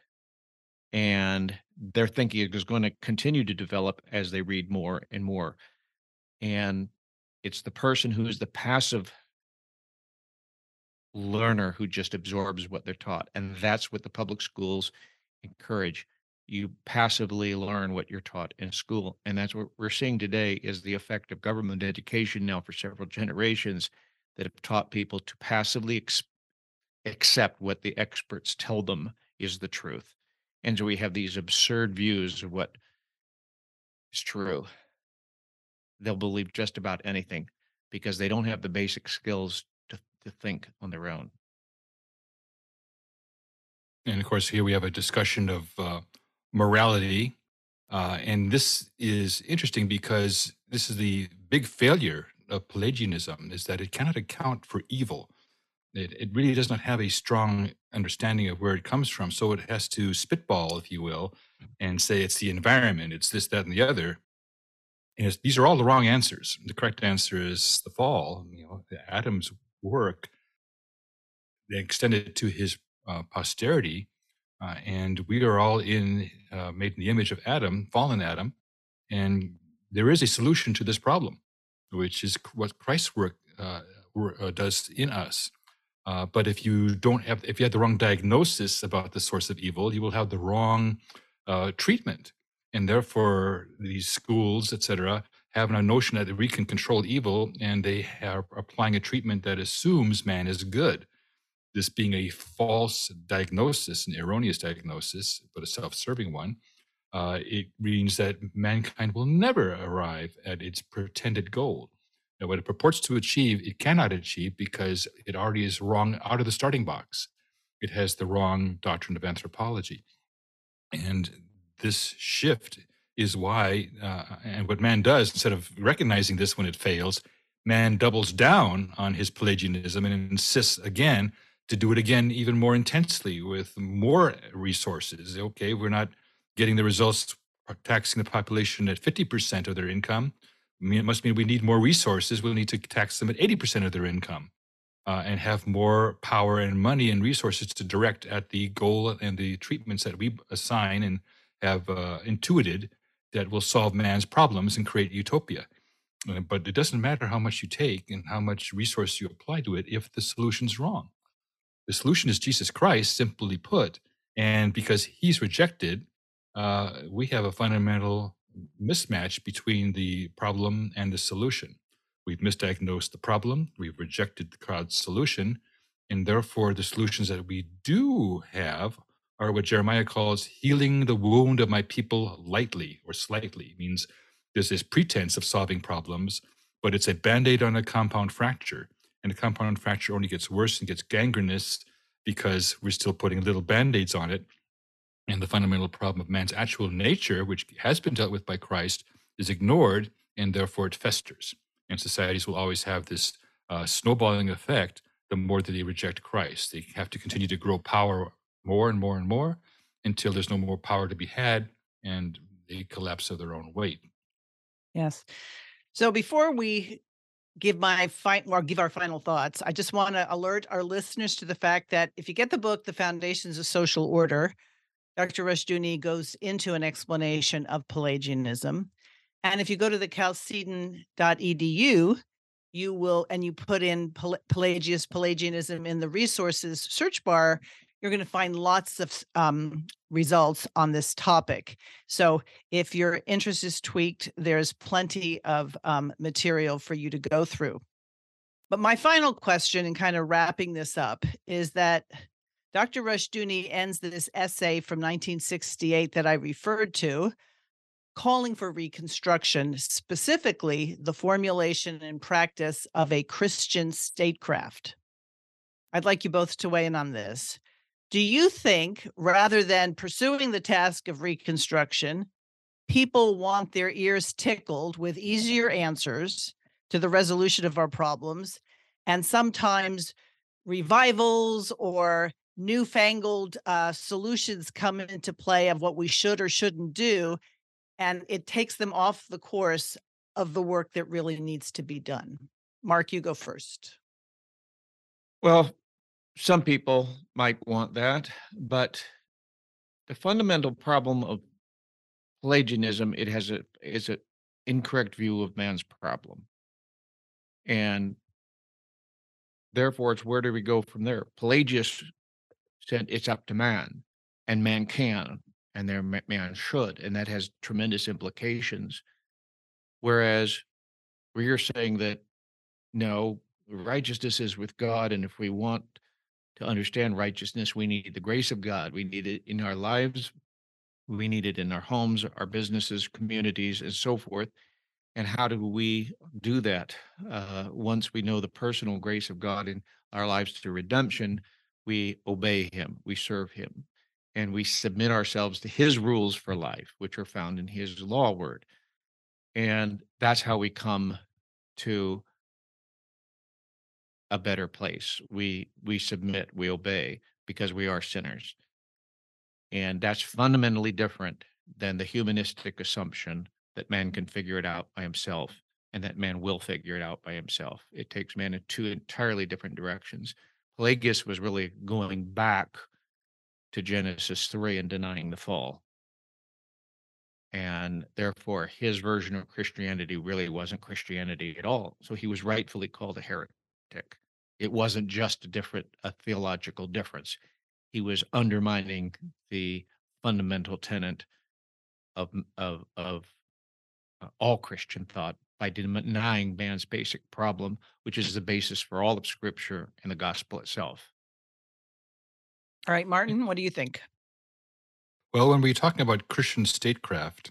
and their thinking is going to continue to develop as they read more and more. And it's the person who is the passive learner who just absorbs what they're taught. And that's what the public schools encourage. You passively learn what you're taught in school. And that's what we're seeing today is the effect of government education now for several generations that have taught people to passively ex- accept what the experts tell them is the truth. And so we have these absurd views of what is true. They'll believe just about anything because they don't have the basic skills to, to think on their own. And of course, here we have a discussion of uh, morality. Uh, and this is interesting because this is the big failure of Pelagianism, is that it cannot account for evil. It, it really does not have a strong understanding of where it comes from. So it has to spitball, if you will, and say it's the environment, it's this, that, and the other. And it's, these are all the wrong answers. The correct answer is the fall. You know, Adam's work, they extended to his uh, posterity, Uh, and we are all in uh, made in the image of Adam, fallen Adam, and there is a solution to this problem, which is what Christ's work uh, wor- uh, does in us. Uh, but if you don't have, if you have the wrong diagnosis about the source of evil, you will have the wrong uh, treatment, and therefore these schools, et cetera, have a notion that we can control evil, and they are applying a treatment that assumes man is good. This being a false diagnosis, an erroneous diagnosis, but a self-serving one, uh, it means that mankind will never arrive at its pretended goal. Now, what it purports to achieve, it cannot achieve because it already is wrong out of the starting box. It has the wrong doctrine of anthropology. And this shift is why, uh, and what man does, instead of recognizing this when it fails, man doubles down on his Pelagianism and insists again to do it again even more intensely with more resources. Okay, we're not getting the results taxing the population at fifty percent of their income. I mean, it must mean we need more resources. We'll need to tax them at eighty percent of their income uh, and have more power and money and resources to direct at the goal and the treatments that we assign and have uh, intuited that will solve man's problems and create utopia. Uh, But it doesn't matter how much you take and how much resource you apply to it if the solution's wrong. The solution is Jesus Christ, simply put. And because he's rejected, uh, we have a fundamental mismatch between the problem and the solution. We've misdiagnosed the problem, we've rejected God's solution, and therefore the solutions that we do have are what Jeremiah calls healing the wound of my people lightly or slightly. It means there's this pretense of solving problems, but it's a band-aid on a compound fracture. And the compound fracture only gets worse and gets gangrenous because we're still putting little band-aids on it. And the fundamental problem of man's actual nature, which has been dealt with by Christ, is ignored, and therefore it festers. And societies will always have this uh, snowballing effect the more that they reject Christ. They have to continue to grow power more and more and more until there's no more power to be had, and they collapse of their own weight. Yes. So before we give my fi- or give our final thoughts, I just want to alert our listeners to the fact that if you get the book, The Foundations of Social Order, Doctor Rushdoony goes into an explanation of Pelagianism. And if you go to the chalcedon dot e d u, you will, and you put in Pel- Pelagius, Pelagianism in the resources search bar, you're going to find lots of um, results on this topic. So if your interest is tweaked, there's plenty of um, material for you to go through. But my final question, and kind of wrapping this up, is that Doctor Rushdoony ends this essay from nineteen sixty-eight that I referred to, calling for reconstruction, specifically the formulation and practice of a Christian statecraft. I'd like you both to weigh in on this. Do you think, rather than pursuing the task of reconstruction, people want their ears tickled with easier answers to the resolution of our problems, and sometimes revivals or newfangled uh, solutions come into play of what we should or shouldn't do, and it takes them off the course of the work that really needs to be done? Mark, you go first. Well, some people might want that, but the fundamental problem of Pelagianism, it has a is an incorrect view of man's problem. And therefore, it's where do we go from there? Pelagius said it's up to man, and man can, and there ma- man should, and that has tremendous implications. Whereas we're saying that no, righteousness is with God, and if we want to understand righteousness, we need the grace of God. We need it in our lives, we need it in our homes, our businesses, communities, and so forth. And how do we do that? Uh, once we know the personal grace of God in our lives through redemption, we obey Him, we serve Him, and we submit ourselves to His rules for life, which are found in His law word. And that's how we come to a better place. We we submit, we obey because we are sinners. And that's fundamentally different than the humanistic assumption that man can figure it out by himself and that man will figure it out by himself. It takes man in two entirely different directions. Pelagius was really going back to Genesis three and denying the fall. And therefore, his version of Christianity really wasn't Christianity at all. So he was rightfully called a heretic. It wasn't just a different a theological difference. He was undermining the fundamental tenet of of of uh, all Christian thought by denying man's basic problem, which is the basis for all of Scripture and the gospel itself. All right, Martin, what do you think? Well, when we're talking about Christian statecraft,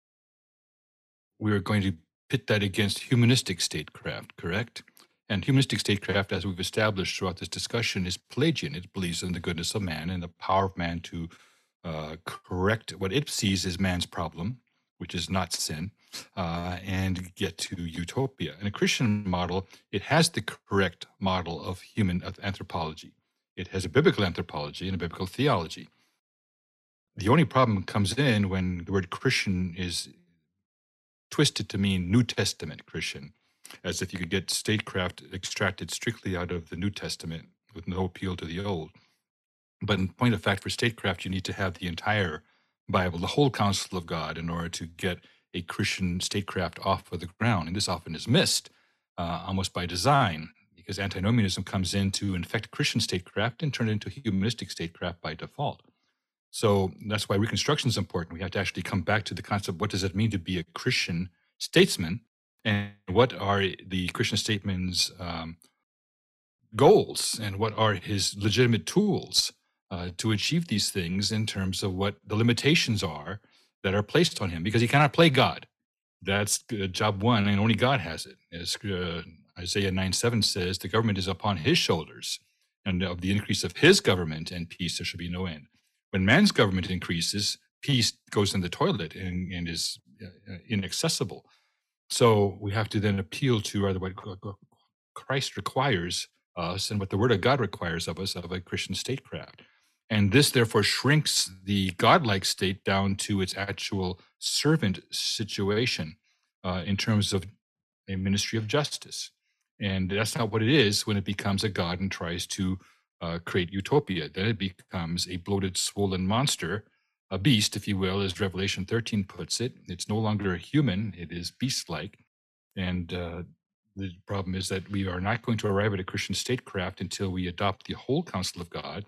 we are going to pit that against humanistic statecraft, correct? And humanistic statecraft, as we've established throughout this discussion, is Pelagian. It believes in the goodness of man and the power of man to uh, correct what it sees as man's problem, which is not sin, uh, and get to utopia. In a Christian model, it has the correct model of human anthropology. It has a biblical anthropology and a biblical theology. The only problem comes in when the word Christian is twisted to mean New Testament Christian, as if you could get statecraft extracted strictly out of the New Testament with no appeal to the Old. But in point of fact, for statecraft, you need to have the entire Bible, the whole counsel of God, in order to get a Christian statecraft off of the ground. And this often is missed uh, almost by design, because antinomianism comes in to infect Christian statecraft and turn it into humanistic statecraft by default. So that's why Reconstruction is important. We have to actually come back to the concept, what does it mean to be a Christian statesman? And what are the Christian statesman's um, goals? And what are his legitimate tools uh, to achieve these things in terms of what the limitations are that are placed on him? Because he cannot play God. That's uh, job one, and only God has it. As uh, Isaiah nine seven says, the government is upon his shoulders, and of the increase of his government and peace there shall be no end. When man's government increases, peace goes in the toilet and, and is uh, inaccessible. So we have to then appeal to rather what Christ requires us and what the Word of God requires of us of a Christian statecraft. And this therefore shrinks the godlike state down to its actual servant situation uh, in terms of a ministry of justice. And that's not what it is when it becomes a god and tries to uh, create utopia. Then it becomes a bloated, swollen monster, a beast, if you will, as Revelation thirteen puts it. It's no longer a human, it is beast-like. And uh, the problem is that we are not going to arrive at a Christian statecraft until we adopt the whole counsel of God.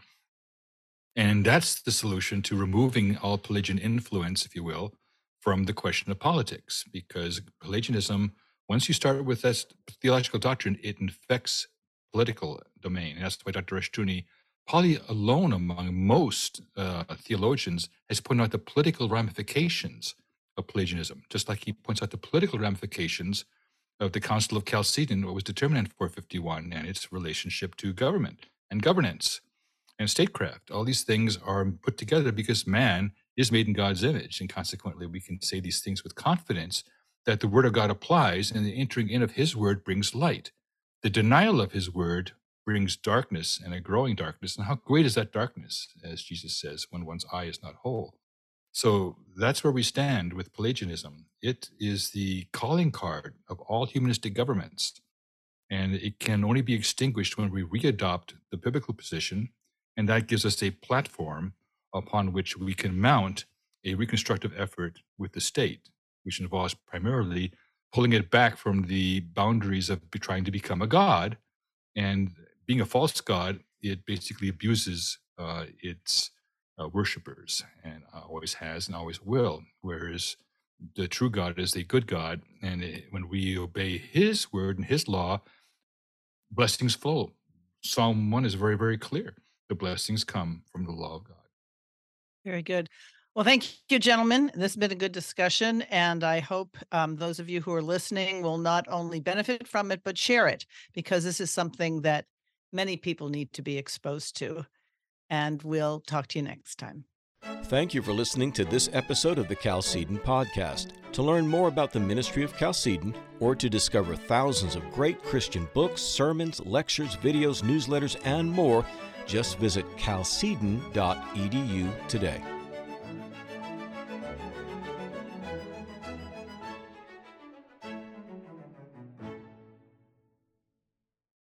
And that's the solution to removing all Pelagian influence, if you will, from the question of politics. Because Pelagianism, once you start with this theological doctrine, it infects political domain. And that's why Doctor Rushdoony, probably alone among most uh, theologians, has pointed out the political ramifications of Pelagianism, just like he points out the political ramifications of the Council of Chalcedon, what was determined in four fifty-one, and its relationship to government and governance and statecraft. All these things are put together because man is made in God's image, and consequently we can say these things with confidence that the word of God applies, and the entering in of his word brings light. The denial of his word brings darkness, and a growing darkness. And how great is that darkness, as Jesus says, when one's eye is not whole? So that's where we stand with Pelagianism. It is the calling card of all humanistic governments, and it can only be extinguished when we readopt the biblical position, and that gives us a platform upon which we can mount a reconstructive effort with the state, which involves primarily pulling it back from the boundaries of be- trying to become a god. And being a false god, it basically abuses uh, its uh, worshipers, and uh, always has and always will. Whereas the true God is a good God, and it, when we obey his word and his law, blessings flow. Psalm one is very, very clear. The blessings come from the law of God. Very good. Well, thank you, gentlemen. This has been a good discussion, and I hope um, those of you who are listening will not only benefit from it, but share it, because this is something that many people need to be exposed to. And we'll talk to you next time. Thank you for listening to this episode of the Chalcedon Podcast. To learn more about the ministry of Chalcedon, or to discover thousands of great Christian books, sermons, lectures, videos, newsletters, and more, just visit chalcedon dot e d u today.